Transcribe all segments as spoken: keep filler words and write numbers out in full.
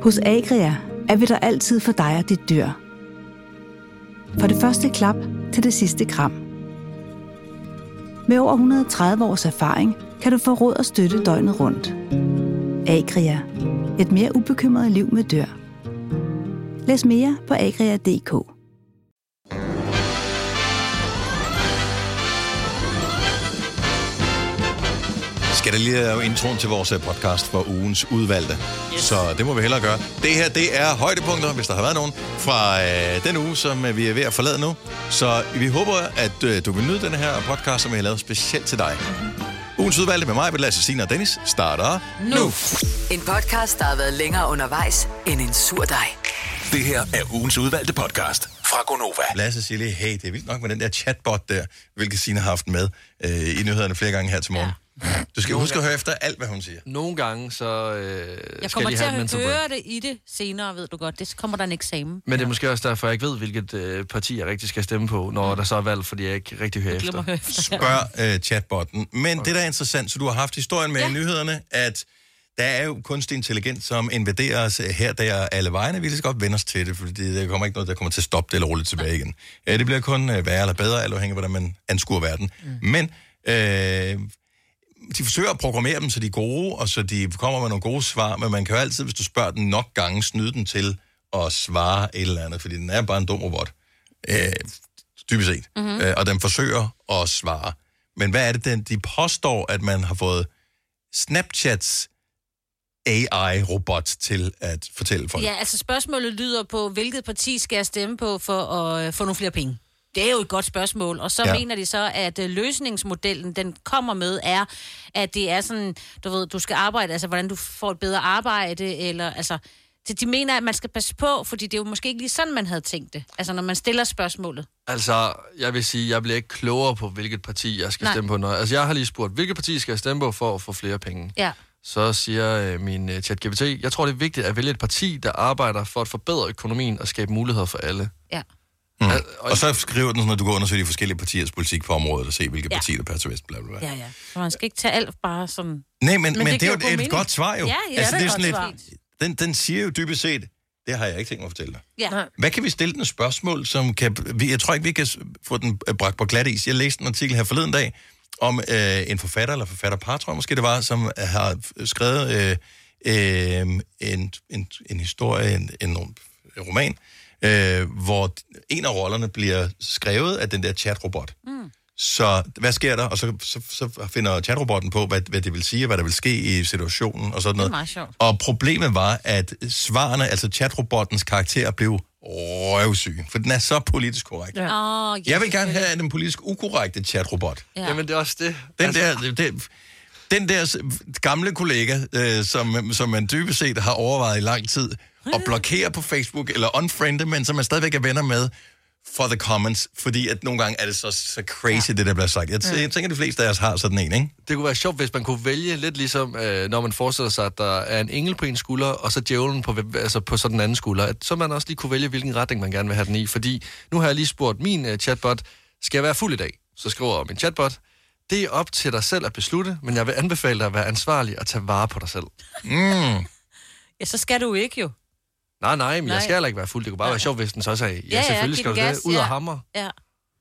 Hos Agria er vi der altid for dig og dit dyr. For det første klap til det sidste kram. Med over et hundrede og tredive års erfaring kan du få råd og støtte døgnet rundt. Agria. Et mere ubekymret liv med dyr. Læs mere på agria punktum d k. Skal der lige lave introen til vores podcast for ugens udvalgte. Yes. Så det må vi hellere gøre. Det her, det er højdepunkter, hvis der har været nogen, fra øh, den uge, som øh, vi er ved at forlade nu. Så vi håber, at øh, du vil nyde den her podcast, som vi har lavet specielt til dig. Mm-hmm. Ugens udvalgte med mig, Lasse, Signe og Dennis, starter nu. nu. En podcast, der har været længere undervejs end en sur dej. Det her er ugens udvalgte podcast fra Gonova. Lasse siger lige, hey, det er vildt nok med den der chatbot der, hvilket Signe har haft med øh, i nyhederne flere gange her til morgen. Ja. Du skal huske at høre efter alt, hvad hun siger. Nogle gange, så øh, jeg kommer til at høre det i det senere, ved du godt. Det kommer der en eksamen. Men det er måske også derfor, jeg ikke ved, hvilket øh, parti jeg rigtig skal stemme på, når ja. der så er valg, fordi jeg ikke rigtig hører jeg efter. Høre efter. Spørg øh, chatbotten. Men okay. det, der er interessant, så du har haft historien med ja. i nyhederne, at der er jo kunstig intelligens, som invaderer os her, der er alle vejene. Vi skal godt vende os til det, fordi der kommer ikke noget, der kommer til at stoppe det eller rulle tilbage igen. Ja, det bliver kun øh, værre eller bedre, alt afhængig af, hvordan man anskuer verden. Mm. Men øh, de forsøger at programmere dem, så de er gode, og så de kommer med nogle gode svar, men man kan jo altid, hvis du spørger den nok gange, snyde den til at svare et eller andet, fordi den er bare en dum robot. Øh, typisk set. Mm-hmm. Øh, og den forsøger at svare. Men hvad er det, den, de påstår, at man har fået Snapchats A I-robot til at fortælle folk? Ja, altså spørgsmålet lyder på, hvilket parti skal jeg stemme på for at uh, få nogle flere penge? Det er jo et godt spørgsmål, og så ja. mener de så, at uh, løsningsmodellen, den kommer med, er, at det er sådan, du ved, du skal arbejde, altså hvordan du får et bedre arbejde, eller altså, de, de mener, at man skal passe på, fordi det er jo måske ikke lige sådan, man havde tænkt det, altså når man stiller spørgsmålet. Altså, jeg vil sige, jeg bliver ikke klogere på, hvilket parti jeg skal Nej. stemme på. Noget. Altså, jeg har lige spurgt, hvilket parti skal jeg stemme på for at få flere penge? Ja. Så siger øh, min uh, ChatGPT, jeg tror, det er vigtigt at vælge et parti, der arbejder for at forbedre økonomien og skabe muligheder for alle. Ja. Mm. Og, og så skriver den, når du går undersøge de forskellige partiers politik på området og se, hvilke ja. partier, der passer bedst, bla bla bla. Ja, ja. Så man skal ikke tage alt bare som... Nej, men, men, men det, det er jo et, et godt svar jo. Ja, ja altså, det er, det er sådan lidt, den, den siger jo dybest set, det har jeg ikke tænkt mig at fortælle dig. Ja. Hvad kan vi stille den spørgsmål, som kan... Jeg tror ikke, vi kan få den bragt på glat is. Jeg læste en artikel her forleden dag om øh, en forfatter, eller forfatterpar, tror jeg måske det var, som har skrevet øh, øh, en, en, en historie, en, en, en roman, øh, hvor en af rollerne bliver skrevet af den der chatrobot. Mm. Så hvad sker der? Og så, så, så finder chatrobotten på, hvad, hvad det vil sige, hvad der vil ske i situationen og sådan noget. Det er meget sjovt. Og problemet var, at svarene, altså chatrobottens karakter, blev røvsyg, for den er så politisk korrekt. Ja. Oh, yes. Jeg vil gerne have den politisk ukorrekte chatrobot. Ja. Jamen, det er også det. Den altså... der... Det, den der gamle kollega, øh, som, som man dybest set har overvejet i lang tid, at blokere på Facebook eller unfriende, men som man stadigvæk er venner med for the comments, fordi at nogle gange er det så, så crazy, ja. det der bliver sagt. Jeg, t- jeg tænker, at de fleste af os har sådan en, ikke? Det kunne være sjovt, hvis man kunne vælge lidt ligesom, øh, når man forestiller sig, at der er en engel på en skulder, og så djævlen på, altså på sådan en anden skulder, at så man også lige kunne vælge, hvilken retning man gerne vil have den i. Fordi nu har jeg lige spurgt min uh, chatbot, skal jeg være fuld i dag? Så skriver min chatbot, det er op til dig selv at beslutte, men jeg vil anbefale dig at være ansvarlig og tage vare på dig selv. Mm. Ja, så skal du ikke jo. Nej, nej, men nej. jeg skal heller ikke være fuld. Det kunne bare ja. være sjovt, hvis den så sagde, ja, ja selvfølgelig ja, skal du gas, det. Ud ja. og hamre. Ja. Jeg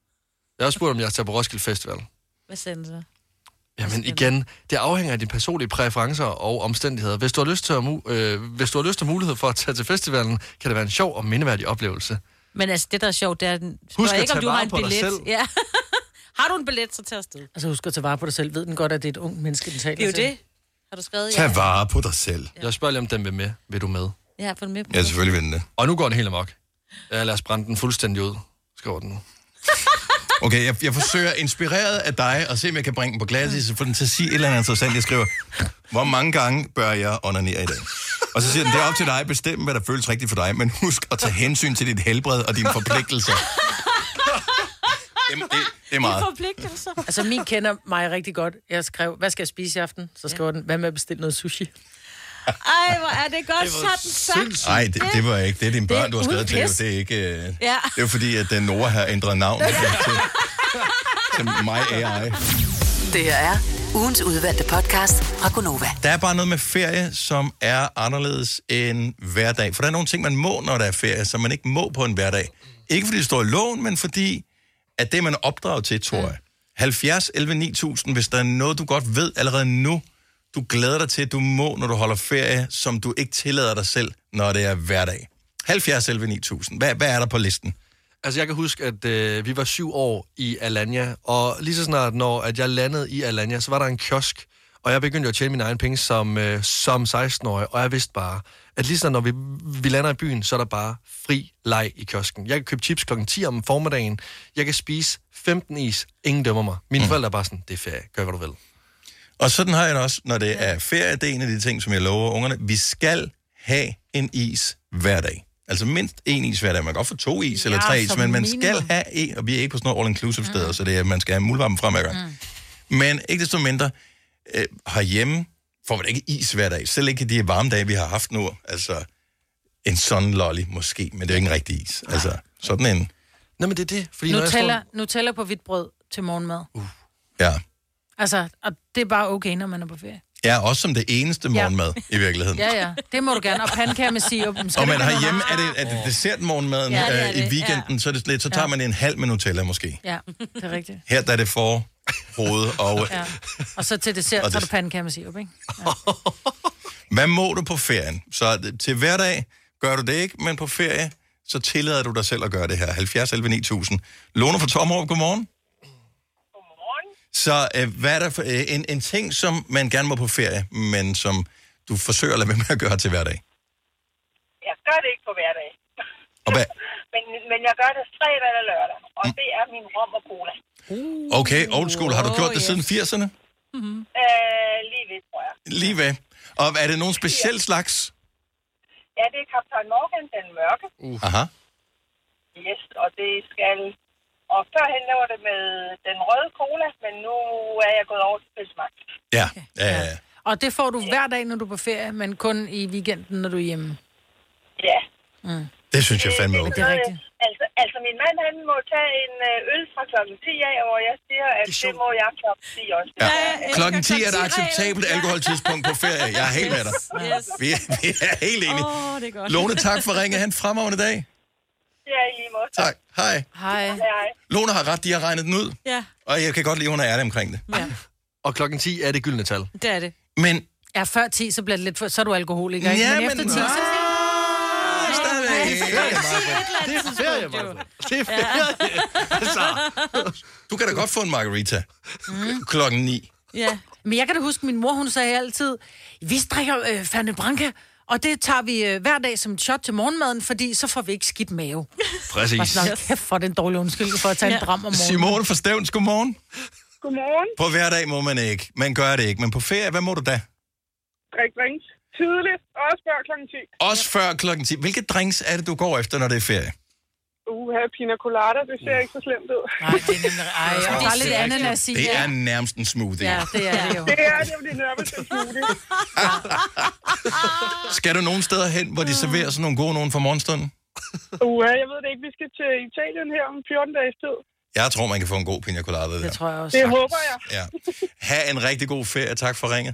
har også spurgt, om jeg tager på Roskilde Festival. Hvad sagde den så? Jamen igen, det afhænger af dine personlige præferencer og omstændigheder. Hvis du har lyst til at, mu- øh, hvis du har lyst til mulighed for at tage til festivalen, kan det være en sjov og mindeværdig oplevelse. Men altså, det der er sjovt, det er... Den... Husk at ikke, tage om du har en på billet. dig selv. Ja. Har du en billet, så tag afsted. Altså husk at tage vare på dig selv. Ved den godt, at det er et ungt menneske, den taler til? Det er jo til? det. Har du skrevet? Tag ja. vare på dig selv. Ja. Jeg spørger lige, om den vil med. Vil du med? Ja, få den med på. Ja, selvfølgelig vil den det. Og nu går den helt amok. Ja, lad os brænde den fuldstændig ud. Skriver den nu. Okay, jeg, jeg forsøger inspireret af dig, og se om jeg kan bringe den på glas, så får den til at sige et eller andet interessant. Jeg skriver, hvor mange gange bør jeg onanere i dag? Og så siger den, det er op til dig at bestemme, hvad der føles rigtigt for dig, men husk at tage hensyn til dit helbred og dine forpligtelser. Det, det, det er meget. Forpligtelser. Altså, min kender mig rigtig godt. Jeg skrev, hvad skal jeg spise i aften? Så skriver ja. den, hvad med at bestille noget sushi? Ej, hvor er det godt det sådan sagt. Nej, det, det var ikke. Det er dine børn, det du har skrevet til. Pis. Det er ikke... Uh... Ja. Det er jo fordi, at den Nora har ændret navn til, til mig A I. Det her er Ugens udvalgte podcast fra Gonova. Der er bare noget med ferie, som er anderledes end hverdag. For der er nogle ting, man må, når der er ferie, som man ikke må på en hverdag. Ikke fordi det står i loven, men fordi, at det er man opdraget til, tror jeg. halvfjerds elleve ni tusind, hvis der er noget, du godt ved allerede nu, du glæder dig til, at du må, når du holder ferie, som du ikke tillader dig selv, når det er hverdag. halvfjerds elleve ni tusind. Hvad, hvad er der på listen? Altså, jeg kan huske, at øh, vi var syv år i Alanya, og lige så snart, når at jeg landede i Alanya, så var der en kiosk, og jeg begyndte at tjene mine egne penge som, øh, som seksten-årig, og jeg vidste bare, at lige så når vi, vi lander i byen, så er der bare fri leg i kiosken. Jeg kan købe chips klokken ti om formiddagen, jeg kan spise femten is, ingen dømmer mig. Mine mm. forældre er bare sådan, det er ferie, gør hvad du vil. Og sådan har jeg det også, når det er ferie, det er en af de ting, som jeg lover ungerne. Vi skal have en is hver dag. Altså mindst en is hver dag. Man kan godt få to is eller Ja, tre is, som men man minimum. skal have en, og vi er ikke på sådan nogle all-inclusive steder, mm. så det er, man skal have muldvarmen frem hver gang. Mm. Men ikke desto mindre, øh, herhjemme får man ikke is hver dag. Selv ikke de varme dage, vi har haft nu. Altså en sådan lolly måske, men det er jo ikke en rigtig is. Altså sådan en... Nå, men det er det. Fordi når Nutella, jeg Nutella på hvidt brød til morgenmad. Uh. Ja. Altså, og det er bare okay, når man er på ferie. Ja, også som det eneste morgenmad ja. i virkeligheden. Ja, ja. Det må du gerne. Og pandekager med sirup. Og man har hjemme, er det, er det dessertmorgenmaden Ja, det er øh, det. i weekenden, ja. så, er det lidt, så tager man en halv med Nutella måske. Ja, det er rigtigt. Her der er det for hoved og... Ja. Og så til dessert, Og tager det- du pandekager med sirup, ikke? Ja. Hvad må du på ferien? Så til hverdag gør du det ikke, men på ferie, så tillader du dig selv at gøre det her. halvfjerds elleve ni tusind. Lone fra Tommerup, godmorgen. Godmorgen. Så øh, hvad er der for, øh, en, en ting, som man gerne må på ferie, men som du forsøger at lade være med at gøre til hverdag? Jeg gør det ikke på hverdag. Og hvad? men, men jeg gør det fredag eller lørdag, og det er min rom og cola. Okay, old school. Har du gjort det yes. siden firserne? Mm-hmm. Øh, lige ved, tror jeg. Lige ved. Og er det nogen speciel slags? Ja, det er Kaptajn Morgan, den mørke. Uh. Aha. Yes, og det skal... Og førhen var det med den røde cola, men nu er jeg gået over til Pepsi-Max. Ja, ja, ja. ja. Og det får du hver dag, når du er på ferie, men kun i weekenden, når du er hjemme. Ja. Mm. Det synes jeg fandme Det- okay. Det er rigtigt. Altså, altså, min mand, han må tage en øh, øl fra klokken ti af, hvor jeg siger, at det må jeg klokken ti også. Ja. Klokken ti er et acceptabelt alkoholtidspunkt på ferie. Jeg er helt med dig. Yes. Vi er, vi er helt enige. Åh, oh, det er godt. Lone, tak for ringe. Han fremragende dag. Ja, i lige måde. Tak. Hej. Hej. Hej. Lone har ret, de har regnet den ud. Ja, Og jeg kan godt lide, at hun er ærlig omkring det. Ja. Og klokken ti er det gyldne tal. det er det. Men... Ja, før ti, så bliver det lidt for... Så er du alkoholiker, ikke? Ja, men men... efter ti, så... Ah, stadigvæk. Det er ferie, Maja. Det er ferie. Altså. Du kan da godt få en margarita. Mm. Klokken ni. Ja. Men jeg kan da huske, min mor, hun sagde altid, vi drikker øh, Fernet Branca, og det tager vi øh, hver dag som et shot til morgenmaden, fordi så får vi ikke skidt mave. Præcis. Og sådan, kæft for den dårlige undskyldning for at tage en dram om morgenen. Simone fra Stævns, godmorgen. Godmorgen. På hverdag må man ikke. Man gør det ikke. Men på ferie, hvad må du da? Drik drinks. Tidligt. Også før klokken ti. Også før klokken ti. Hvilke drinks er det, du går efter, når det er ferie? Uha, pina colada. Det ser ikke så slemt ud. Nej, det er nemlig... Ej, og der er lidt ananas i. Det er nærmest en smoothie. Ja, det er det jo. Det er det, fordi nærmest en smoothie. Skal du nogen steder hen, hvor de serverer sådan nogle gode nogen for morgenstunden? Uha, jeg ved det ikke. Vi skal til Italien her om fjorten dages tid. Jeg tror, man kan få en god pina colada der. Det tror jeg også. Det håber jeg. Ja. Ha' en rigtig god ferie. Tak for ringet.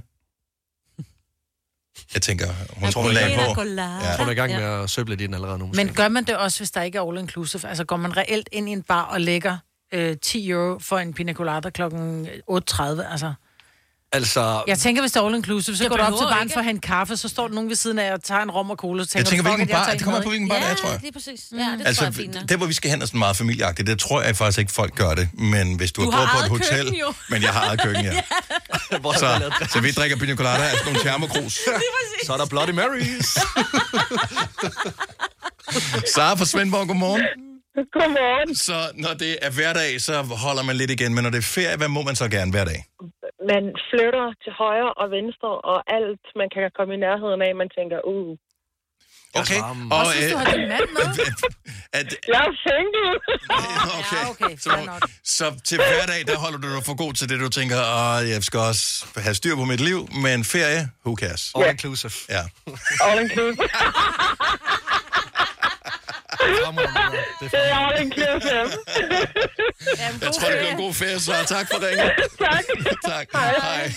Jeg tænker, hun tror, hun lagde på. Jeg tror, du er i gang med at søble lidt i den allerede nu. Måske. Men gør man det også, hvis der ikke er all inclusive? Altså går man reelt ind i en bar og lægger øh, ti euro for en pina colada klokken otte tredive? Altså, Altså, jeg tænker, hvis det er all inclusive, så Det går du op til behøver baren ikke. for at hente kaffe, så står der nogen ved siden af og tager en rom og cola. Så Jeg tænker, du, fuck, hvilken at jeg bar, tager det en kommer med, på, hvilken ikke? bar det er, tror jeg. det er præcis. Ja, det tror jeg er Altså, fint. nok. der hvor vi skal hen er sådan meget familieagtigt, det tror jeg faktisk ikke, folk gør det. Men hvis du, Du har har gået på et eget hotel, køkken, jo. men jeg har eget køkken, ja. Så, så vi drikker pina colada af sådan nogle termokrus. så er der Bloody Marys. Sara fra Svendborg, godmorgen. Godmorgen. Så når det er hverdag, så holder man lidt igen, men når det er ferie, hvad må man så gerne hver dag? Man flytter til højre og venstre, og alt, man kan komme i nærheden af, man tænker, uh. Okay. Og Og synes du, har din mand med? at, Jeg er single. okay. Ja, okay, Så, fair nok. så til hverdag, der holder du dig for god til det, du tænker, åh, jeg skal også have styr på mit liv, men ferie, who cares? All inclusive. Ja. All inclusive. Det er all inclusive. Jeg tror, det bliver en god ferie, så tak for ringen. Tak. Tak. Hej.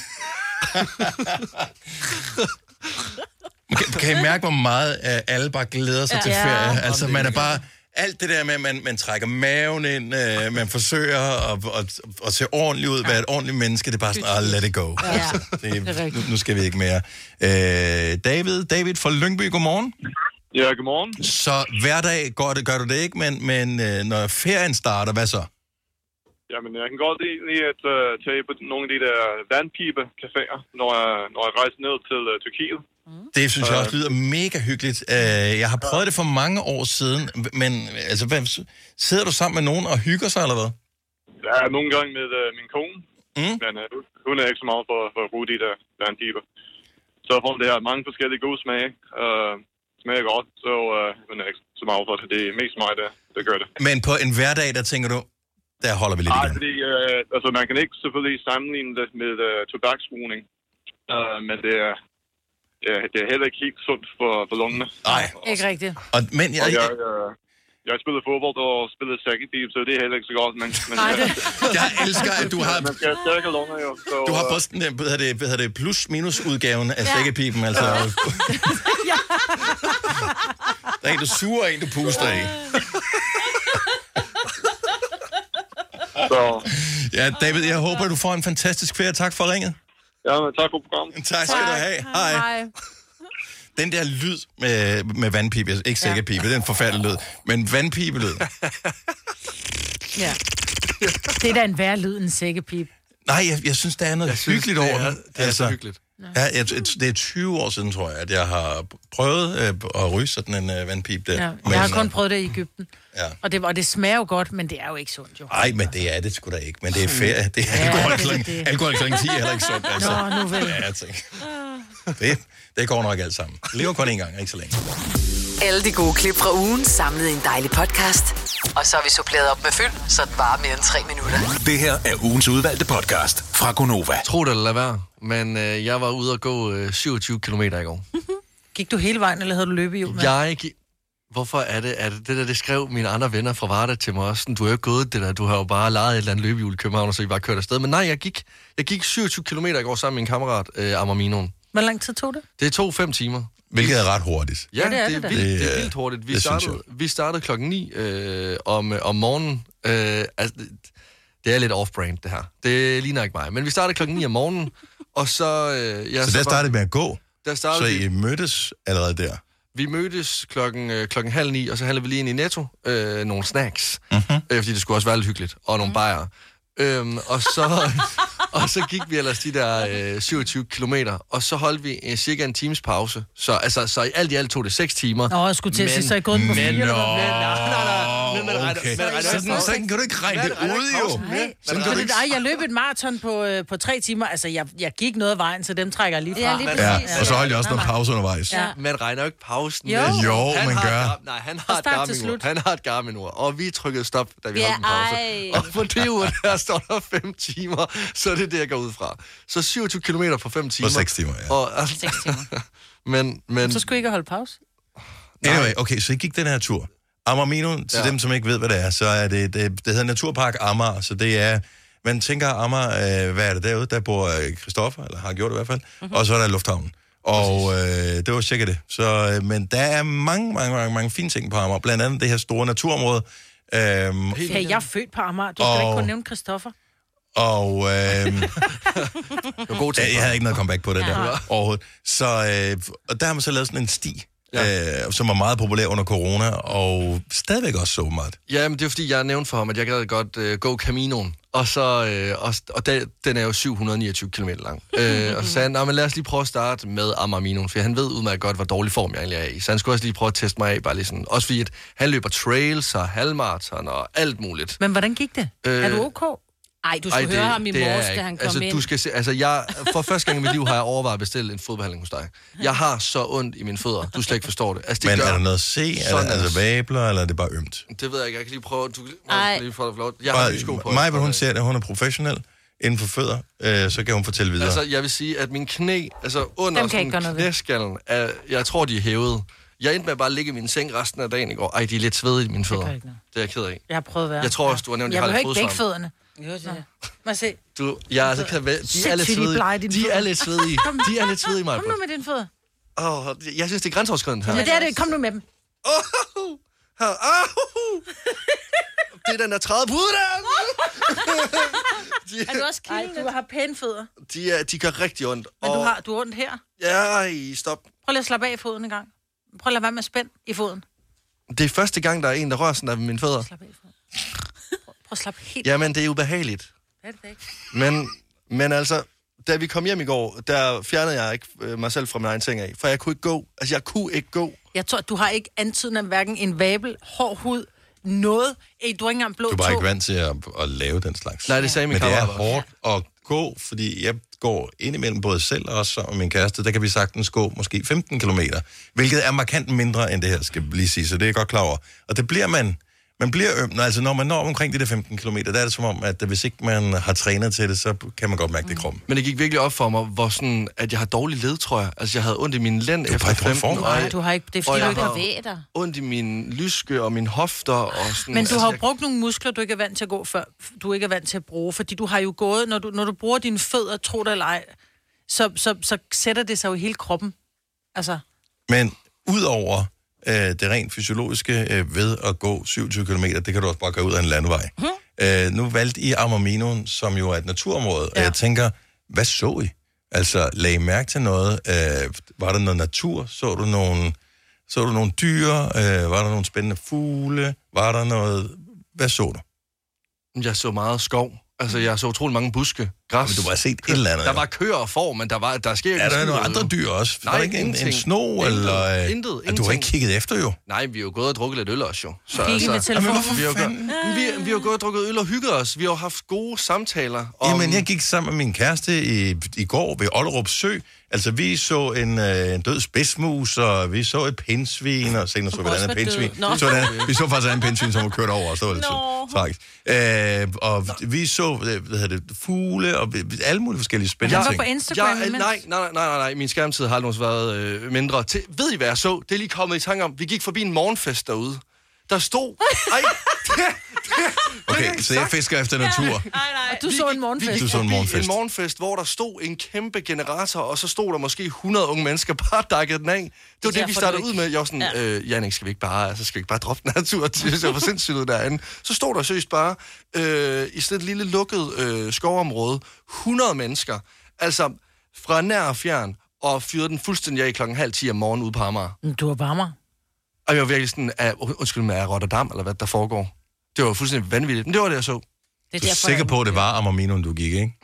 Kan, kan I mærke, hvor meget uh, alle bare glæder sig ja. til ferie? Ja. Altså, man er bare... Alt det der med, at man, man trækker maven ind, øh, man forsøger at, at, at se ordentligt ud, være et ordentligt menneske, det er bare sådan, ah, let it go. Ja. Altså, det, det nu, nu skal vi ikke mere. Øh, David, David fra Lyngby, godmorgen. Ja, godmorgen. Så hverdag gør, det, gør du det ikke, men, men øh, når ferien starter, hvad så? Jamen, jeg kan godt lide at uh, tage på nogle af de der vandpibe-caféer, når jeg, når jeg rejser ned til uh, Tyrkiet. Det synes jeg også lyder mega hyggeligt. Jeg har prøvet det for mange år siden, men altså, hvad, sidder du sammen med nogen og hygger sig, eller hvad? Ja, nogle gange med uh, min kone, mm. men uh, hun er ikke så meget for, for at bruge de der vandpiber. Så får det her mange forskellige gode smage. Uh, smager godt, så uh, hun er ikke så meget for det. Det er mest mig, der, der gør det. Men på en hverdag, der tænker du, der holder vi lidt Nej, igen? fordi uh, altså, man kan ikke selvfølgelig sammenligne det med uh, tobaksrugning, uh, men det er... Ja, det er heller ikke helt sundt for, for lungene. Nej. Ikke rigtigt. Og, men jeg, og jeg, jeg, jeg spiller fodbold og spiller sækkepip, så det er heller ikke så godt. Men, men Nej, det... jeg elsker, at du har... Man skal have stærke lunger, jo. Så, du har posten, hvad hedder det, hvad hedder det plus-minus-udgaven af ja. sækkepipen, altså... ja. Der er en, du suger, og en, du puster i. Så... Ja, David, jeg håber, du får en fantastisk ferie. Tak for ringet. Ja, men tak for programmet. Tak skal tak. du have. Hej. Hej. Den der lyd med, med vandpipe, ikke sækkepipe, ja. det er en forfærdelig lyd, men vandpibelyd. Ja. Det er da en værre lyd end sækkepipe. Nej, jeg, jeg synes, der er noget synes, hyggeligt det over er, det. Det er altså, så hyggeligt. Ja, jeg, det er tyve år siden, tror jeg, at jeg har prøvet øh, at ryge sådan en øh, vandpipe der. Ja, men, jeg har kun prøvet det i Egypten. Ja. Og, det, og det smager jo godt, men det er jo ikke sundt, jo. Nej, men det er det sgu da ikke. Men det er ferie. Det er ja, alkohol klokken ti er heller ikke sundt. Altså. Nå, nu vel. Ja, jeg tænker. Det, det går nok alt sammen. Lever kun en gang, ikke så længe. Alle de gode klip fra ugen samlet i en dejlig podcast. Og så har vi suppleret op med fyld, så det varer mere end tre minutter. Det her er ugens udvalgte podcast fra Gonova. Tro det eller lad være, men øh, jeg var ude og gå øh, syvogtyve kilometer i går. Gik du hele vejen, eller havde du løbehjul med? Jeg gik... Hvorfor er det, er det, det der, det skrev mine andre venner fra Varda til mig også. Du har jo ikke gået det der, du har jo bare lejet et eller andet løbehjul i København, og så I bare kørt afsted. Men nej, jeg gik, jeg gik syvogtyve kilometer i går sammen med en kammerat, øh, Amarminoen. Hvor lang tid tog det? Det tog fem timer. Hvilket er ret hurtigt. Ja, ja det, er det, det, er vildt, det er vildt hurtigt. Vi, startede, vi startede klokken ni øh, om, om morgenen. Øh, altså, det er lidt off-brand, det her. Det ligner ikke mig. Men vi startede klokken ni om morgenen, og så... Øh, ja, så, så der startede med at gå? Der startede så I mødtes allerede der? Vi mødtes klokken, øh, klokken halv ni, og så handlede vi lige ind i Netto. Øh, nogle snacks. Mm-hmm. Øh, fordi det skulle også være lidt hyggeligt. Og nogle bajer. Øhm, og, så, og så gik vi ellers de der øh, syvogtyve kilometer, og så holdt vi øh, cirka en times pause. Så, altså, så i alt i alt tog det seks timer. Nå, jeg skulle til at sige, så er I gået på fire. Men, Nå, okay. Så kan du ikke regne det ud, jo. Nej, jeg løb et maraton på, øh, på tre timer. Altså, jeg, jeg gik noget af vejen, så dem trækker jeg lige fra. Ja, lige ja, og så holdt jeg også noget pause undervejs. Ja. Man regner jo ikke pausen. Jo, jo man gør. Gar- nej, han har, et Garmin-ur. han har et Garmin-ur. Og vi trykkede stop, da vi ja, holdt en pause. Ej. Og på det ur, der står der fem timer. Så det er det, jeg går ud fra. Så syvogtyve kilometer på fem timer. På seks timer, ja. Og, altså, seks timer. men, men... Så skulle I ikke holde pause? Anyway, okay, så I gik den her tur. Amarmino, til ja. dem, som ikke ved, hvad det er, så er det, det, det hedder Naturpark Amager, så det er, man tænker Amager, øh, hvad er det derude? Der bor øh, Christoffer, eller har gjort det i hvert fald, mm-hmm. og så er der lufthavnen. Og øh, det var sikkert det. Så, øh, men der er mange, mange, mange, mange fine ting på Amager, blandt andet det her store naturområde. Øhm, hey, jeg er født på Amager, du skal og, ikke kun nævne Christoffer. Og øh, god ja, jeg havde ikke noget comeback på det ja. der overhovedet. Så, øh, og der har man så lavet sådan en sti, ja. øh, som var meget populær under corona, og stadigvæk også så meget. Ja, men det er fordi, jeg nævnte for ham, at jeg gad godt øh, gå Caminoen. Og, så, øh, og, og der, den er jo syv hundrede niogtyve kilometer lang. øh, og så sagde han, men lad os lige prøve at starte med Amarminoen, for han ved udmærket godt, hvor dårlig form jeg egentlig er i. Så han skulle også lige prøve at teste mig af, bare lige sådan. Også fordi, at han løber trails og halvmarathon og alt muligt. Men hvordan gik det? Øh, er du ok? Ej, du skulle Ej, det, høre ham i morges, da han kom altså, ind. Du skal se, altså, jeg, for første gang i mit liv har jeg overvejet at bestille en fodbehandling hos dig. Jeg har så ondt i mine fødder, du slet ikke forstår det. Altså, det men gør, er der noget at se? Er der altså vabler, eller er det bare ømt? Det ved jeg ikke. Jeg kan lige prøve. Du, Ej. lige få det flot. Jeg har lige sko på. Mig, hvor hun ser det, hun er professionel inden for fødder, øh, så kan hun fortælle videre. Altså, jeg vil sige, at min knæ, altså under sådan knæskallen, er, jeg tror, de er hævet Jeg endte med at bare ligge i min seng resten af dagen i går. Ej, de er lidt svedige, mine fødder. Det, det er jeg ked af. Jeg har prøvet at være. Jeg tror også, du har nævnt, at jeg jeg har lidt fodsvamp. Jeg vil fodsvamp. ikke begge fødderne. Jo, det er det. Må se. Du, jeg altså, kan være, de er lidt svedige. De er lidt svedige. De er lidt svedige, Maja. Kom nu med dine fødder. Åh, oh, jeg synes, det er grænseoverskridende her. Men det er det. Kom nu med dem. Oh, her. Oh, det er den der træde pude der. De, er du også killing? Ej, du har pæne fødder. De, er, de gør rigtig ondt. Men og... du har du har ondt her? Ja, stop. Prøv lige at slappe af i foden en gang. Prøv at lade være med at spænde i foden. Det er første gang, der er en, der rører sådan der ved mine fødder. Slap af i foden. Prøv, prøv at slappe helt. Jamen, det er ubehageligt. Det er det ikke. Men, men altså, da vi kom hjem i går, der fjernede jeg ikke mig selv fra min egen seng af. For jeg kunne ikke gå. Altså, jeg kunne ikke gå. Jeg tror, du har ikke antydet af hverken en vabel, hård hud, noget. Ej, du har ikke engang blå tog. Du er bare ikke vant til at, at lave den slags. Nej, det sagde min Men det er kammerat. hårdt at gå, fordi jeg går indimellem både selv og også og min kæreste. Der kan vi sagtens gå måske femten kilometer, hvilket er markant mindre end det her, skal vi lige sige. Så det er jeg godt klar over. Og det bliver man... Man bliver øm, altså når man når omkring de der femten kilometer, der er det som om, at hvis ikke man har trænet til det, så kan man godt mærke det i kroppen. Men det gik virkelig op for mig, hvor sådan, at jeg har dårlig led, tror jeg. Altså, jeg havde ondt i min lænd efter femten år. Nej, du har ikke, det er fordi, du ikke har bevæget dig. Ondt i min lyske og mine hofter. Og sådan, men du altså, har jo jeg... brugt nogle muskler, du ikke er vant til at gå før, du ikke er vant til at bruge, fordi du har jo gået, når du, når du bruger dine fødder, tro det eller ej, så, så, så sætter det sig jo i hele kroppen. Altså. Men udover øh, det rent fysiologiske øh, ved at gå syvogtyve kilometer, det kan du også bare gøre ud af en landevej. Hmm. Øh, nu valgte I Ammerminoen, som jo er et naturområde, ja. Og jeg tænker, hvad så I? Altså, lagde I mærke til noget? Øh, var der noget natur? Så du nogle, så du nogle dyr? Øh, var der nogle spændende fugle? Var der noget... Hvad så du? Jeg så meget skov. Altså, jeg så utrolig mange buske, græs. Men du har set et eller andet. Der var køer og får, men der, var, der sker ikke... Er der nogle andre dyr også? Nej, var der ikke en, en sno, intet, eller... Intet, intet. Du har ikke kigget efter, jo? Nej, vi har jo gået og drukket lidt øl også, jo. Så, altså, med telefonen. Vi har, vi, vi har gået og drukket øl og hygget os. Vi har haft gode samtaler. Om... Jamen, jeg gik sammen med min kæreste i, i går ved Ollerup Sø. Altså, vi så en, øh, en død spidsmus, og vi så et pindsvin, og senere så vi et andet pindsvin. Så den, vi så faktisk en pindsvin, som var kørt over, og så var det så tragisk. Øh, og vi så, hvad hedder det, fugle, og alle mulige forskellige spændende ting. Jeg var på Instagram, ja, nej, nej, nej, nej, nej, min skærmtid har aldrig været øh, mindre. Til, ved I, hvad jeg så? Det er lige kommet i tanke om. Vi gik forbi en morgenfest derude. Der stod... Ej, okay, så jeg fisker efter natur. Nej, nej. Du så en morgenfest. Du så en morgenfest. En morgenfest, hvor der stod en kempe generator, og så stod der måske hundrede unge mennesker bare dækket den af. Det var det, det vi startede ud med. Jeg var sådan, ja. øh, Jannik, skal vi ikke bare, altså, skal vi ikke bare droppe den her tur til, så var sindssygt ud derinde. Så stod der seriøst bare, øh, i sådan et lille lukket øh, skovområde, hundrede mennesker, altså fra nær og fjern, og fyrede den fuldstændig af klokken halv ti om morgenen ude på Amager. Du var på Amager? Og jeg var virkelig sådan, af, undskyld mig, af Rotterdam, eller hvad der foregår. Det var fuldstændig vanvittigt, men det var det, jeg så. Det er du er sikker på, at det var Ammerminoen, du gik, ikke?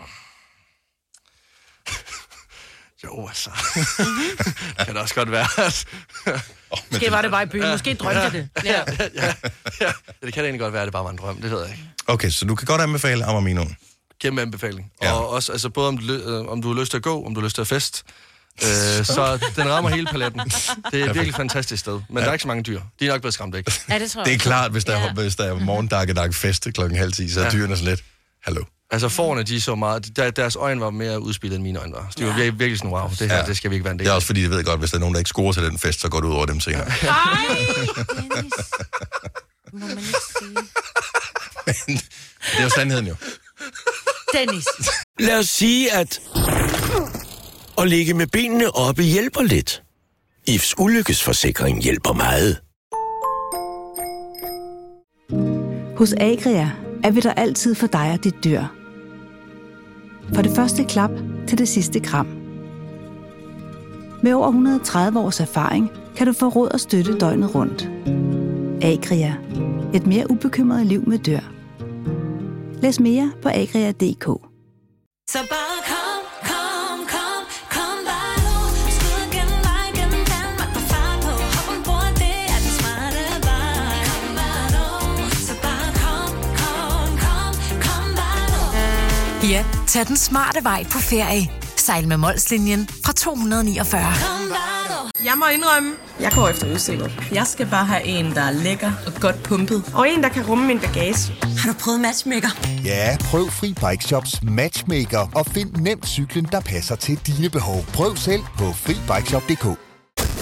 Jo, altså. Det kan da også godt være. oh, Måske var det bare i byen. Måske drømte jeg det. Ja. Ja, ja, ja. Det kan da egentlig godt være, at det bare var en drøm. Det ved jeg ikke. Okay, så du kan godt anbefale Ammerminoen? Kæmpe anbefaling. Ja. Og også, altså, både om du, om du har lyst til at gå, om du har lyst til at fest. Øh, så den rammer hele paletten. Det er et virkelig fantastisk sted. Men ja. Der er ikke så mange dyr. De er nok blevet skræmt væk. Ja, det tror jeg. Det er klart, hvis der, ja. hvis der er morgendakkedag fest klokken halv ti, så er ja. dyrene sådan lidt, hallo. Altså forerne, de så meget, der, deres øjne var mere udspillet end mine øjne var. Så de var virkelig, virkelig sådan, wow, det her, ja. det skal vi ikke være en del af. Det er også fordi, de ved godt, hvis der er nogen, der ikke scorer til den fest, så går det ud over dem senere. Ej, Dennis. Må man ikke sige. Men det er jo sandheden jo. Dennis. Lad os sige, at at ligge med benene oppe hjælper lidt. I F S ulykkesforsikring hjælper meget. Hos Agria er vi der altid for dig og dit dyr. For det første klap til det sidste kram. Med over et hundrede og tredive års erfaring kan du få råd og støtte døgnet rundt. Agria. Et mere ubekymret liv med dyr. Læs mere på agria punktum d k. Så bare kom, kom, kom, kom bare nu. Skud gennem vej, gennem Danmark på fart på. Hop ombord, det er den smarte vej. Kom bare nu. Så bare kom, kom, kom, kom bare nu. Ja, tag den smarte vej på ferie. Sejl med Molslinjen fra to hundrede niogfyrre. Kom bare nu. Jeg må indrømme, jeg går efter udseende. Jeg skal bare have en, der er lækker og godt pumpet. Og en, der kan rumme min bagage. Har du prøvet Matchmaker? Ja, prøv Fri Bike Shops Matchmaker og find nemt cyklen, der passer til dine behov. Prøv selv på fri bike shop punktum d k.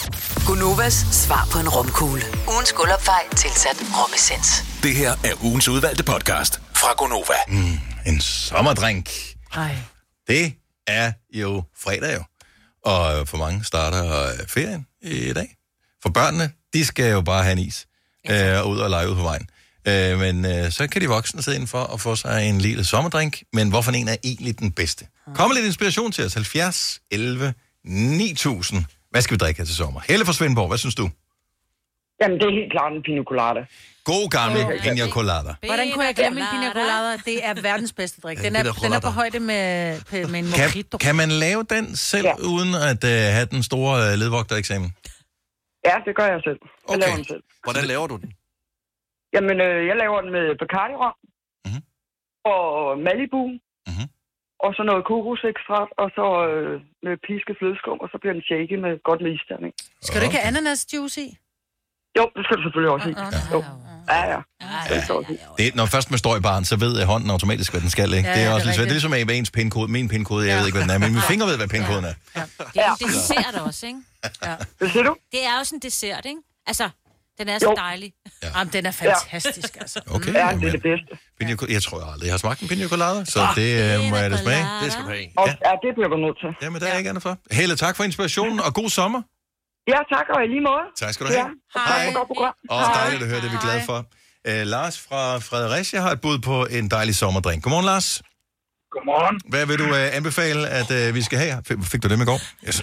Gonovas svar på en romkugle. Ugens guldopfej tilsat romessens. Det her er ugens udvalgte podcast fra Gonova. Mm, en sommerdrink. Ej. Det er jo fredag jo. Og for mange starter ferien i dag. For børnene, de skal jo bare have en is. Øh, og ud og lege ud på vejen. Øh, men øh, så kan de voksne sidde indenfor og få sig en lille sommerdrink. Men hvorfor en er egentlig den bedste? Kom lidt inspiration til os. halvfjerds elleve ni tusind. Hvad skal vi drikke her til sommer? Helle fra Svendborg, hvad synes du? Jamen, det er helt klart en pina colada. God gamle pina colada. Hvordan kunne jeg glemme en pina colada? Det er verdens bedste drik. Den er, den er på højde med, med en mojito. Kan, kan man lave den selv, ja. uden at uh, have den store uh, ledvogtereksamen? Ja, det gør jeg selv. Jeg Okay. laver den selv. Hvordan laver du den? Jamen, øh, jeg laver den med Bacardi-rom. Mm-hmm. Og Malibu. Mm-hmm. Og så noget kokosekstrat. Og så øh, med pisket flødeskum. Og så bliver den shaket med godt med isterning. Skal du ikke have ananasjuice i? Jo, det skal du selvfølgelig også i. Jo. Ja, ja. Det skal også i. Det, når først man står i baren, så ved jeg hånden automatisk, hvad den skal. Ikke? Ja, det er ja, også det er lidt svært. Det er rigtigt. som med ens pindkode. Min pindkode, jeg ved ikke, hvad den er, men mine fingre ved, hvad pindkoden er. Det er en dessert også, ikke? Ja. Hvad siger du? Det er også en dessert, ikke? Altså, den er så Jo. dejlig. Ja. Jamen, den er fantastisk, altså. Okay, Ja, jamen, det er det bedste. pina co- jeg tror jeg aldrig, jeg har smagt en pina colada, så det øh, må jeg da smage. Det skal du have. Og, ja, det bliver du nødt til. Jamen, der er ikke andet for. Helle, tak for inspirationen, og god sommer. Ja, tak, og i lige måde. Tak skal du have. Ja, og tak for godt program. Og dejligt at høre, det er vi glade for. Uh, Lars fra Fredericia har et bud på en dejlig sommerdrink. Godmorgen, Lars. Godmorgen. Hvad vil du uh, anbefale, at uh, vi skal have? Fik, fik du dem i går? Yes.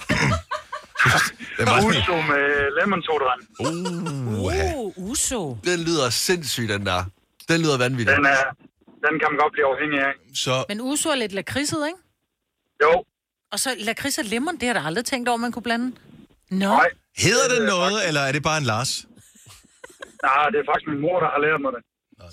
det var Uso med lemon sodavand. Uh, Uh, uso. Den lyder sindssygt, den der. Den lyder vanvittig. Den, er, den kan man godt blive afhængig af. Så... Men uso er lidt lakridset, ikke? Jo. Og så lakrids og lemon, det har jeg da aldrig tænkt over, man kunne blande. Nå. Nej. Hedder det noget, eller er det bare en Lars? Nej, det er faktisk min mor, der har lært mig det.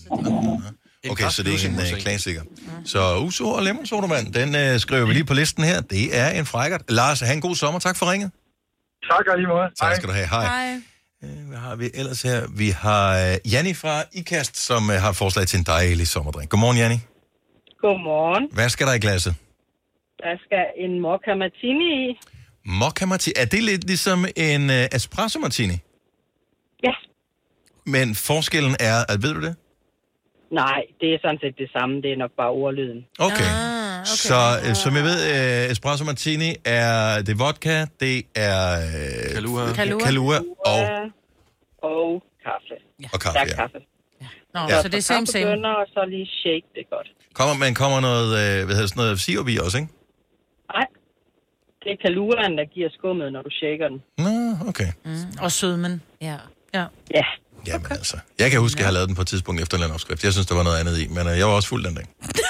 Okay, så det er en uh, klassiker. Så uso og lemon sodavand, den uh, skriver vi lige på listen her. Det er en frækkert. Lars, have en god sommer. Tak for ringet. Tak og lige måde. Tak skal du have. Hej. Hej. Uh, hvad har vi ellers her? Vi har uh, Janni fra Ikast, som uh, har forslag til en dejlig sommerdrink. Godmorgen, Janni. Godmorgen. Hvad skal der i glasset? Der skal en mokka martini i. Mokka martini. Er det lidt ligesom en uh, espresso martini? Ja. Men forskellen er, at ved du det? Nej, det er sådan set det samme. Det er nok bare ordlyden. Okay. Ah, okay. Så uh, som jeg ved, uh, espresso martini er det vodka, det er uh, Kahlua. Kahlua. Kahlua og, Og kaffe. og kaffe. Stærk Ja. kaffe. Nå, Ja. så det er same same. Kaffebønner, og så lige shake det godt. Kommer, men kommer noget, uh, hvad hedder sådan noget sirup i også, ikke? Nej, det er kaluaen, der giver skummet, når du shaker den. Nå, okay. Mm. Og sødmen. Ja. Ja. Ja. Jamen okay. altså. Jeg kan huske, at jeg har lavet den på et tidspunkt efter en eller anden opskrift. Jeg synes, der var noget andet i, men uh, jeg var også fuld den dag.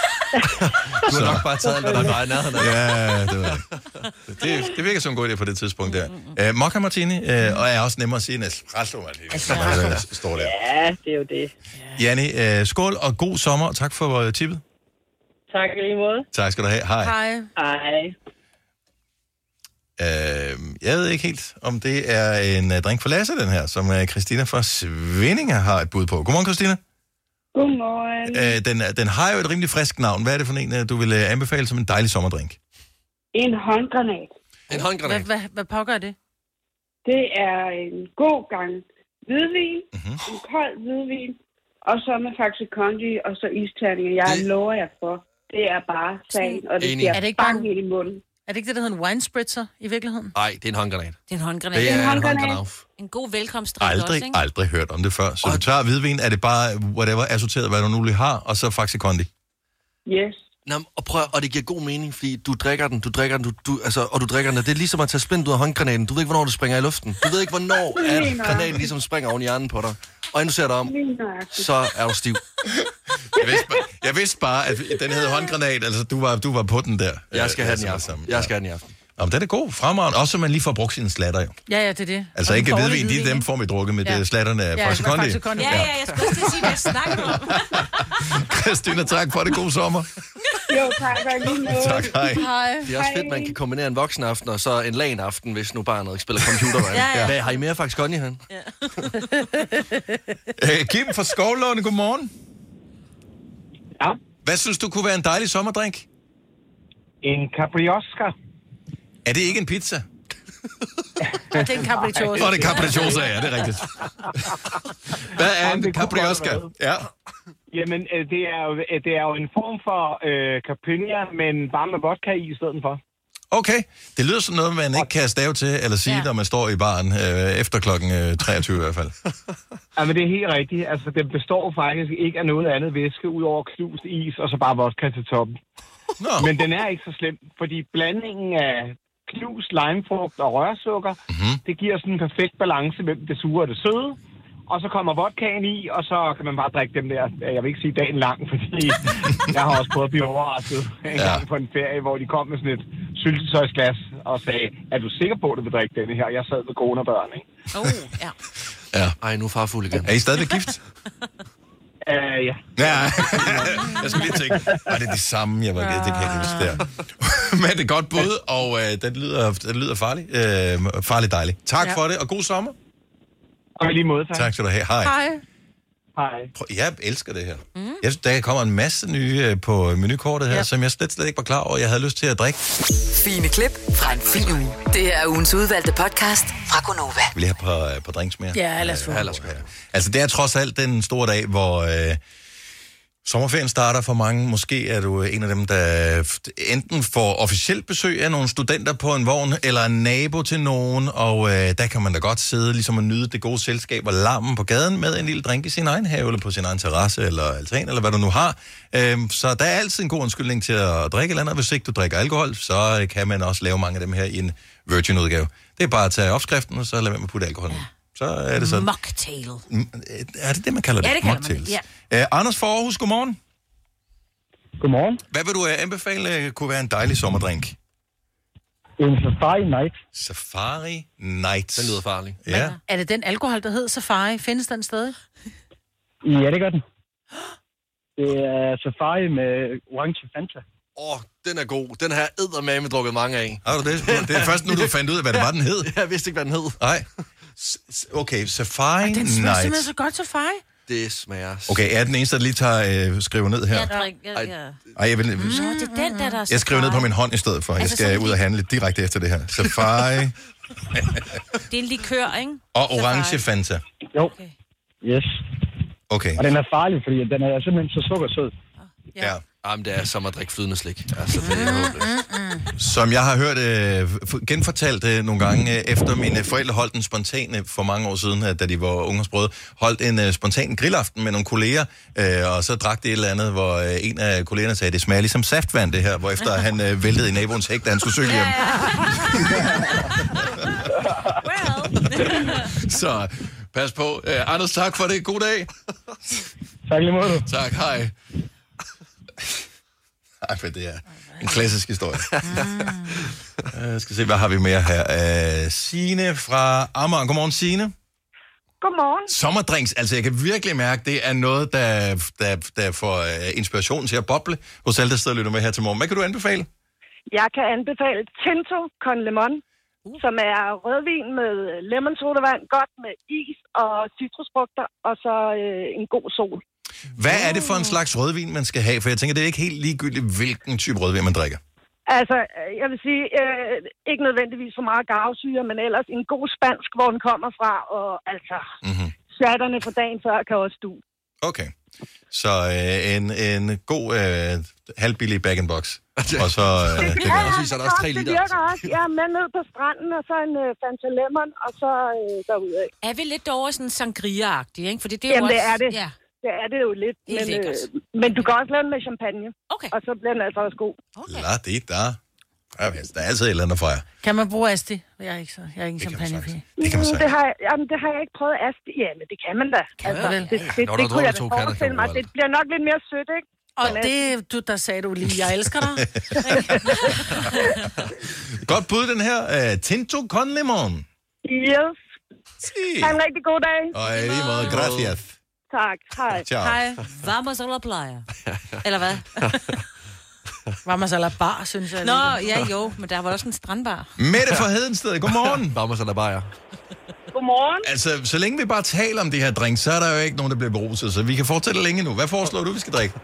Du har nok bare taget alt, hvad der var i nærheden af. Ja, det var det. Det, det virker som en god idé på det tidspunkt der. Uh, Mokka martini, uh, og er også nemmere at sige en espresso martini. Altså, står der. Ja, det er jo det. Janni, uh, skål og god sommer, og tak for uh, tippet. Tak i lige måde. Tak skal du have. Hej. Hej. Hej. Uh, jeg ved ikke helt, om det er en uh, drink for Lasse, den her, som uh, Christina fra Svindinge har et bud på. Godmorgen, Christina. Godmorgen. Uh, den, den har jo et rimelig frisk navn. Hvad er det for en, uh, du vil uh, anbefale som en dejlig sommerdrink? En håndgranat. En håndgranat. Hvad, hvad, hvad pokker er det? Det er en god gang hvidvin, Mhm. en kold hvidvin, og så med Faxe Kondi, og så isterninger. Jeg Det- lover jer for. Det er bare sagen, og det Enig. bliver Er det ikke bare bang i munden. Er det ikke det, der hedder en wine spritzer i virkeligheden? Nej, det er en håndgranat. Det er en håndgranat. Det er en håndgranat. håndgranat. En god velkomstdrik også, Aldrig, ikke? aldrig hørt om det før. Så du tager hvidvin, er det bare whatever assorteret, hvad du nu lige har, og så Faxe Kondi? Yes. Nå, og prøv, og det giver god mening, fordi du drikker den, du drikker den, du, du, altså, og du drikker den, og det er ligesom at tage splint ud af håndgranaten. Du ved ikke, hvornår det springer i luften. Du ved ikke, hvornår at granaten ligesom springer oven i hjernen på dig. Og inden du ser dig om, så er du stiv. Jeg vidste, bare, jeg vidste bare, at den hed håndgranat, altså du var, du var på den der. Jeg skal have den i Øh, aften. sammen. Jeg skal have den i aften. Jamen, den er god, fremragende. Også så man lige får brugt sine slatter, jo. Ja, ja, det er det. Altså Og ikke den dårlige hvidvin, de hvidvin, dem ikke? får vi drukket med Ja. det slatterne af Ja, Faxe med Kondi. Faxe Kondi. Ja, ja, jeg skulle også til at sige, hvad jeg snakker om. Christina, tak for det. God sommer. Jo, tak og lige måde. Tak, hej. Hej. Det er også fedt, man kan kombinere en voksenaften og så en lagen aften, hvis nu barnet ikke spiller computer. Ja, ja. Hvad, har I mere faktisk Conny, han? Øh, Kim fra Skovlåne, godmorgen. Ja. Hvad synes du kunne være en dejlig sommerdrink? En capriosca. Er det ikke en pizza? Ja, det er en capricciosa. Og det er capricciosa, ja, det er rigtigt. Hvad er en capriosca? Ja. Jamen, øh, det er, jo, øh, det er jo en form for øh, caipirinha, men bare med vodka i i stedet for. Okay, det lyder som noget, man ikke kan stave til eller sige, ja. Når man står i baren øh, efter klokken øh, treogtyve i hvert fald. Ja, men det er helt rigtigt. Altså, den består faktisk ikke af noget andet væske, ud over knust is og så bare vodka til toppen. Nå. Men den er ikke så slem, fordi blandingen af knust limefrugt og rørsukker, mm-hmm. det giver sådan en perfekt balance mellem det sure og det søde. Og så kommer vodkaen i, og så kan man bare drikke dem der, jeg vil ikke sige dagen lang, fordi jeg har også prøvet at blive overrasket en ja. gang på en ferie, hvor de kom med sådan et syltetøjsglas og sagde, er du sikker på, at du vil drikke denne her? Jeg sad med kone og børn, ikke? Åh, oh, ja. Ja. Ej, nu er far fuld igen. Er I stadigvæk gift? Uh, ja. Ja, jeg skulle lige tænke, var det det samme, jeg var givet, det kan jeg ikke huske der. Men det er godt bud, og øh, det lyder, det lyder farligt, øh, farligt dejligt. Tak ja. for det, og god sommer. Og i lige måde, tak. Tak skal du have. Hej. Hej. Hej. Prøv, jeg elsker det her. Mm. Jeg synes, der kommer en masse nye øh, på menukortet her, ja. som jeg slet, slet ikke var klar over, jeg havde lyst til at drikke. Fine klip fra en fin uge. Det er ugens udvalgte podcast fra Gonova. Vil I have på, på drinks mere? Ja, lad os få. Ja, lad os få. Altså, det er trods alt den store dag, hvor... Øh, sommerferien starter for mange. Måske er du en af dem, der enten får officielt besøg af nogle studenter på en vogn, eller en nabo til nogen, og øh, der kan man da godt sidde ligesom og nyde det gode selskab og larmen på gaden med en lille drink i sin egen have, eller på sin egen terrasse, eller altan, eller hvad du nu har. Øhm, så der er altid en god undskyldning til at drikke eller andet. Hvis ikke du drikker alkohol, så kan man også lave mange af dem her i en virgin-udgave. Det er bare at tage opskriften, og så lade være med at putte alkohol i. Så er det sådan. Mocktail. Er det det, man kalder det? Ja, det kalder man det, ja. Uh, Anders fra Aarhus, godmorgen. Godmorgen. Hvad vil du uh, anbefale kunne være en dejlig sommerdrink? En Safari Night. Safari Night. Den lyder farlig. Ja. Er det den alkohol, der hedder Safari? Findes den stadig? Ja, det gør den. Det er Safari med orange Fanta. Åh, oh, den er god. Den har jeg eddermame drukket mange af. Har du det? Det er først nu, du fandt ud af, hvad det var, den hed. Jeg vidste ikke, hvad den hed. Nej. Okay, Safari Night. Den smager simpelthen så godt, Safari. Det smager... Okay, er den eneste, der lige tager øh, skriver ned her? Ja, drik, ja, ja. Ej, jeg vil... Nå, det er den, der, der er Jeg skriver ned på min hånd i stedet for. Jeg Altså, skal sådan ud og handle direkte efter det her. Safari. Det er en likør, ikke? Og orange Fanta. Jo. Okay. Yes. Okay. Og den er farlig, fordi den er simpelthen så sukkersød. Ja. ja. Jamen, det er som at drikke flydende slik. Altså, det er håbløst. Som jeg har hørt øh, genfortalt øh, nogle gange, øh, efter mine forældre holdt en spontan, øh, for mange år siden, øh, da de var unge og sprøde, holdt en øh, spontan grillaften med nogle kolleger, øh, og så drak det et eller andet, hvor øh, en af kollegerne sagde, det smager ligesom saftvand, det her, hvor efter han øh, væltede i naboens hæk, da han skulle søge hjem. Så pas på. Øh, Anders, tak for det. God dag. Tak lige måde. Tak, hej. Ej, for det er en klassisk historie. Jeg uh, skal se, hvad har vi mere her? Uh, Signe fra Amager. Godmorgen, Signe. Godmorgen. Sommerdrinks, altså jeg kan virkelig mærke, det er noget, der, der, der får uh, inspiration til at boble hos alle, der sidder og lytter med her til morgen. Hvad kan du anbefale? Jeg kan anbefale Tinto con Lemon, uh. som er rødvin med lemon sodavand, godt med is og citrusfrugter, og så øh, en god sol. Hvad er det for en slags rødvin, man skal have? For jeg tænker, det er ikke helt ligegyldigt, hvilken type rødvin man drikker. Altså, jeg vil sige, øh, ikke nødvendigvis for meget garvesyre, men ellers en god spansk, hvor den kommer fra, og altså, mm-hmm. chatterne fra dagen før kan også du. Okay. Så øh, en, en god øh, halvbillig bag-in-box. Og så... Øh, det, det, ja, ja, så er der også tre liter. Det virker også. Ja, med ned på stranden, og så en øh, Fanta Lemon, og så øh, derudad. Er vi lidt over sådan sangria-agtigt, ikke? Fordi det er Jamen, jo også... det er det. Ja. Det er det jo lidt, men, øh, men du kan også lave den med champagne. Okay. Og så bliver den altså også god. Okay. La det der. Ja, der er altid et eller andet for jer. Kan man bruge Asti? Jeg er ikke, så, jeg er ikke champagne. Det kan man sige. Det har, jamen, det har jeg ikke prøvet Asti. Ja, men det kan man da. Kan altså, man det, det, det, det kunne jeg da forestille mig. Det bliver nok lidt mere sødt, ikke? Og det, du, der sagde du lige, jeg elsker dig. Godt bud, den her. Uh, Tinto con Lemon. Yes. Si. Ha' en rigtig god dag. Og i lige måde, gracias. Tak, hej. Ciao. Hej. Vamos a la playa. Eller hvad? Vamos a la bar, synes jeg. Nå, ja jo, men der var også en strandbar. Mette fra Hedensted, godmorgen. Vamos a la bar. Godmorgen. Altså, så længe vi bare taler om det her drink, så er der jo ikke nogen, der bliver beruset, så vi kan fortsætte længe nu. Hvad foreslår du, vi skal drikke?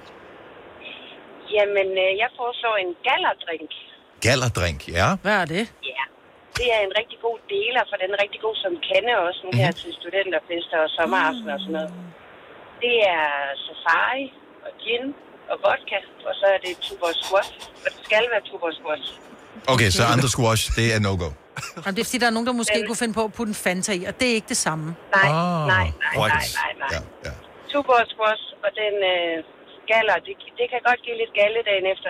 Jamen, jeg foreslår en gallerdrink. Gallerdrink, ja. Hvad er det? Ja. det er en rigtig god deler, for den er rigtig god som kande også nu her til studenterfester og sommeraften og sådan noget. Det er safari og gin og vodka, og så er det Tuborg squash, og det skal være Tuborg squash. Okay, så andre squash, det er no-go. Jamen, det er fordi, der er nogen, der måske kunne finde på at putte en Fanta i, og det er ikke det samme. Nej, Ah, nej, nej, right. nej, nej, nej. Ja, ja. Tuborg squash, og den øh, galler, det, det kan godt give lidt galle dagen efter.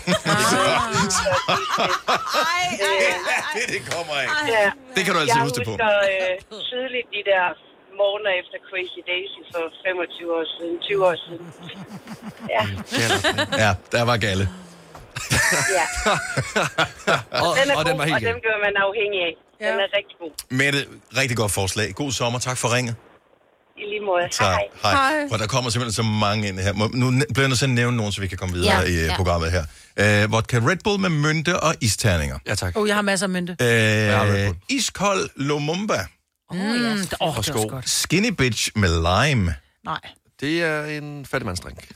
Ej, det, det kommer af. Ja. Det kan du altså huske på. Jeg husker øh, tydeligt de der morgener efter Crazy Daisy for femogtyve år siden, tyve år siden. Ja. Ja, der var galle. Ja. Og- den er og god, den var helt og gal. den bliver man afhængig af. Den er rigtig god. Mette, rigtig godt forslag. God sommer. Tak for ringet. I lige måde. Så, Hej. hej. For der kommer simpelthen så mange ind her. Må- Nu n- bliver jeg nødt til at nævne nogen, så vi kan komme videre Ja, i uh, ja. programmet her. Uh, vodka Red Bull med mynte og isterninger. Ja, tak. Åh, oh, jeg har masser af mynte. Uh, iskold Lumumba. Mm, oh, det, oh, det er også godt. Skinny Bitch med lime. Nej. Det er en fattigmandsdrink.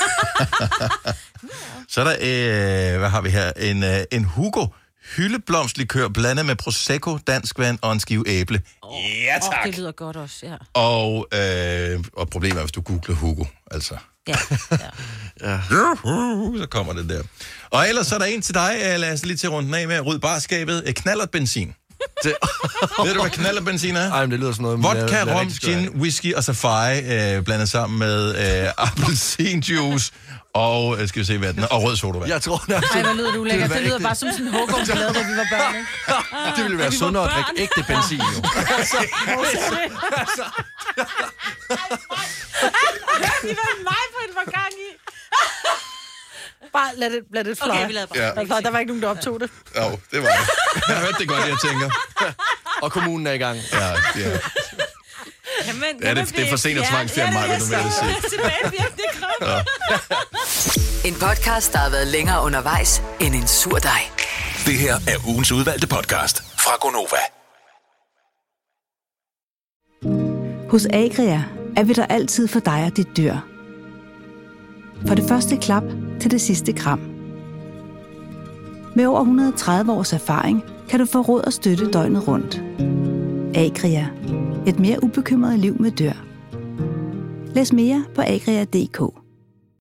Så er der, øh, hvad har vi her? En, øh, en Hugo hyldeblomstlikør blandet med Prosecco, dansk vand og en skive æble. Ja, Åh, tak. det lyder godt også, ja. Og, øh, og problemet er, hvis du googler Hugo, altså. Ja. Ja. Så kommer det der. Og ellers så er der en til dig, øh, lad os lige til runden af med. Ryd barskabet. Øh, knallert benzin. Det... Ved du, hvad knallert benzin er? Ej, men det lyder sådan noget... Vodka, men jeg- jeg er rom, rigtig skør af gin, whisky og safari øh, blandet sammen med øh, appelsinjuice og, øh, skal vi se hvad den er, og rød sodavand. Jeg tror, det er Ej, hvor lyder du lækker. Det, være det lyder ægte. bare som sådan en hugum, vi lavede, da vi var børn, ikke? Det ville være Da vi var sundere at børn. drikke ægte benzin, jo. Det var mig på en var gang i. Bare lad det, lad det fly. Okay, vi lader bare. Ja. Der, var, der var ikke nogen, der optog det. Jo, det var det. Jeg hørte det godt, jeg tænker. Og kommunen er i gang. Ja, ja. Jamen, Ja, det, det er for sent at tvangsfjerne mig, vil du med det sige. Tilbagevirkende kraft. Ja. En podcast, der har været længere undervejs end en sur dej. Det her er ugens udvalgte podcast fra Gonova. Hos Agria er vi der altid for dig og dit dyr. For det første klap til det sidste kram. Med over et hundrede og tredive års erfaring kan du få råd og støtte døgnet rundt. Agria. Et mere ubekymret liv med dyr. Læs mere på agria punktum d k.